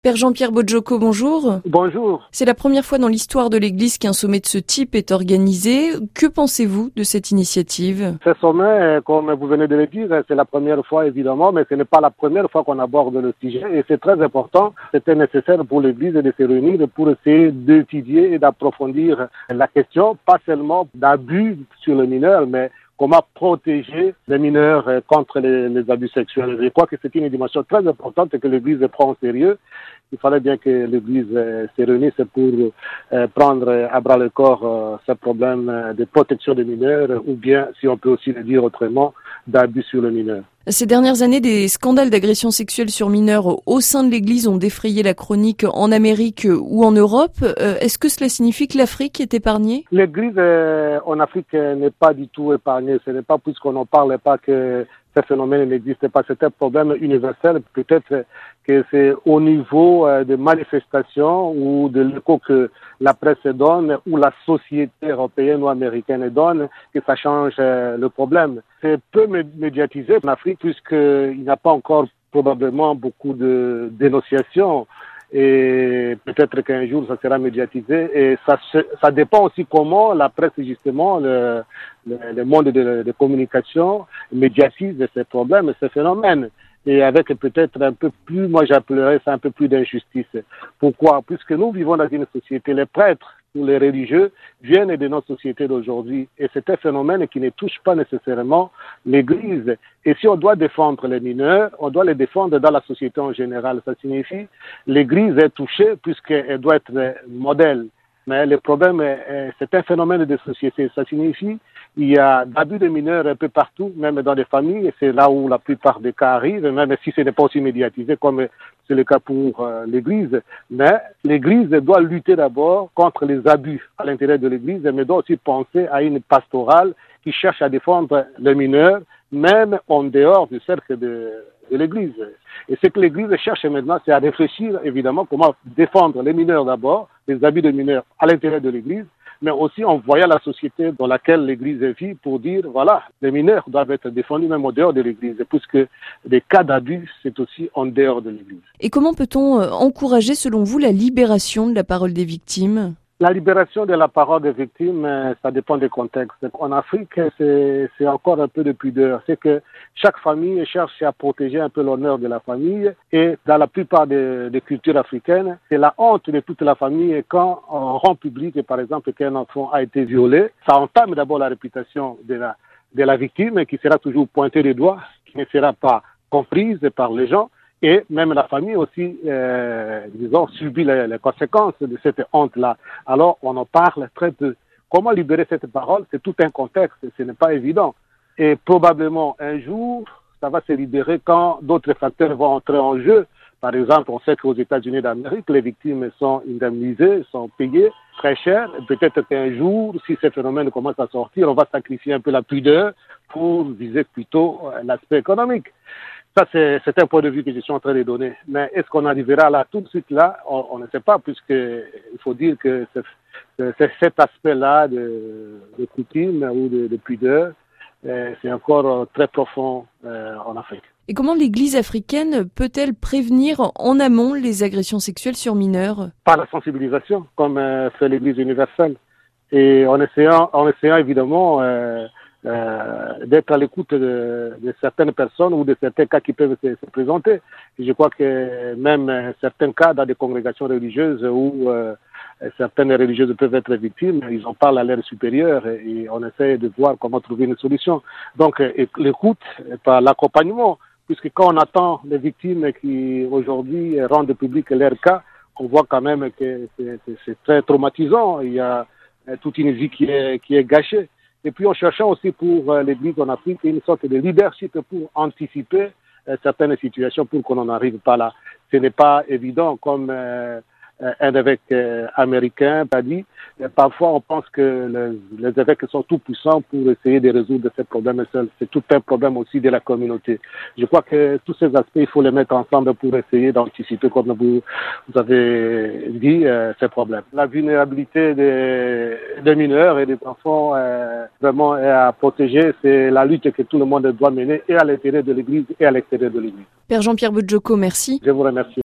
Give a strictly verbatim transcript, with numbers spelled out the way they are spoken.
Père Jean-Pierre Bodjoko, bonjour. Bonjour. C'est la première fois dans l'histoire de l'Église qu'un sommet de ce type est organisé. Que pensez-vous de cette initiative? Ce sommet, comme vous venez de le dire, c'est la première fois évidemment, mais ce n'est pas la première fois qu'on aborde le sujet et c'est très important. C'était nécessaire pour l'Église de se réunir pour essayer d'étudier et d'approfondir la question, pas seulement d'abus sur les mineurs, mais comment protéger les mineurs contre les, les abus sexuels. Je crois que c'est une dimension très importante que l'Église prend au sérieux. Il fallait bien que l'Église euh, se réunisse pour euh, prendre à bras le corps euh, ce problème euh, de protection des mineurs, ou bien, si on peut aussi le dire autrement, d'abus sur les mineurs. Ces dernières années, des scandales d'agression sexuelle sur mineurs au sein de l'Église ont défrayé la chronique en Amérique ou en Europe. Euh, est-ce que cela signifie que l'Afrique est épargnée? L'Église euh, en Afrique euh, n'est pas du tout épargnée. Ce n'est pas puisqu'on n'en parle pas que ce phénomène n'existe pas. C'est un problème universel. Peut-être que c'est au niveau euh, des manifestations ou de l'écho que la presse donne ou la société européenne ou américaine donne que ça change euh, le problème. C'est peu médiatisé en Afrique puisqu'il n'y a pas encore probablement beaucoup de dénonciations. Et peut-être qu'un jour ça sera médiatisé et ça ça dépend aussi comment la presse justement le le, le monde de, de communication médiatise ces problèmes et ces phénomènes et avec peut-être un peu plus, moi j'appellerais ça un peu plus d'injustice. Pourquoi? Puisque nous vivons dans une société, les prêtres ou les religieux viennent de notre société d'aujourd'hui et c'est un phénomène qui ne touche pas nécessairement l'Église. Et si on doit défendre les mineurs, on doit les défendre dans la société en général. Ça signifie l'Église est touchée puisqu'elle doit être modèle. Mais le problème, c'est un phénomène de société. Ça signifie il y a d'abus de mineurs un peu partout, même dans les familles, et c'est là où la plupart des cas arrivent, même si ce n'est pas aussi médiatisé comme c'est le cas pour euh, l'Église. Mais l'Église doit lutter d'abord contre les abus à l'intérieur de l'Église, mais doit aussi penser à une pastorale qui cherche à défendre les mineurs, même en dehors du cercle de, de l'Église. Et ce que l'Église cherche maintenant, c'est à réfléchir évidemment comment défendre les mineurs d'abord, les abus de mineurs à l'intérieur de l'Église, mais aussi en voyant la société dans laquelle l'Église vit pour dire, voilà, les mineurs doivent être défendus même en dehors de l'Église, puisque les cas d'abus, c'est aussi en dehors de l'Église. Et comment peut-on encourager, selon vous, la libération de la parole des victimes? La libération de la parole des victimes, ça dépend des contextes. En Afrique, c'est, c'est encore un peu de pudeur. C'est que chaque famille cherche à protéger un peu l'honneur de la famille. Et dans la plupart des, des cultures africaines, c'est la honte de toute la famille quand on rend public, par exemple, qu'un enfant a été violé. Ça entame d'abord la réputation de la, de la victime qui sera toujours pointée du doigt, qui ne sera pas comprise par les gens. Et même la famille aussi, euh, disons, subit les, les conséquences de cette honte-là. Alors, on en parle très peu. Comment libérer cette parole? C'est tout un contexte, ce n'est pas évident. Et probablement, un jour, ça va se libérer quand d'autres facteurs vont entrer en jeu. Par exemple, on sait qu'aux États-Unis d'Amérique, les victimes sont indemnisées, sont payées très cher. Peut-être qu'un jour, si ces phénomènes commencent à sortir, on va sacrifier un peu la pudeur pour viser plutôt l'aspect économique. Ça, c'est, c'est un point de vue que je suis en train de donner. Mais est-ce qu'on arrivera là tout de suite là? On, on ne sait pas, puisque il faut dire que c'est, c'est cet aspect-là de, de coutume ou de, de pudeur, euh, c'est encore très profond euh, en Afrique. Et comment l'Église africaine peut-elle prévenir en amont les agressions sexuelles sur mineurs? Par la sensibilisation, comme euh, fait l'Église universelle. Et en essayant, en essayant évidemment euh, Euh, d'être à l'écoute de, de certaines personnes ou de certains cas qui peuvent se, se présenter. Et je crois que même certains cas dans des congrégations religieuses où euh, certaines religieuses peuvent être victimes, ils en parlent à leur supérieur et, et on essaie de voir comment trouver une solution. Donc et, l'écoute par l'accompagnement, puisque quand on attend les victimes qui aujourd'hui rendent public leur cas, on voit quand même que c'est, c'est, c'est très traumatisant. Il y a toute une vie qui est, qui est gâchée. Et puis en cherchant aussi pour euh, l'Église en Afrique une sorte de leadership pour anticiper euh, certaines situations pour qu'on n'en arrive pas là. Ce n'est pas évident comme euh, un évêque euh, américain a dit. Et parfois on pense que les, les évêques sont tout puissants pour essayer de résoudre ces problèmes seuls. C'est tout un problème aussi de la communauté. Je crois que tous ces aspects, il faut les mettre ensemble pour essayer d'anticiper, comme vous, vous avez dit, euh, ces problèmes. La vulnérabilité des, des mineurs et des enfants euh, vraiment est à protéger. C'est la lutte que tout le monde doit mener et à l'intérieur de l'Église et à l'extérieur de l'Église. Père Jean-Pierre Bodjoko, merci. Je vous remercie.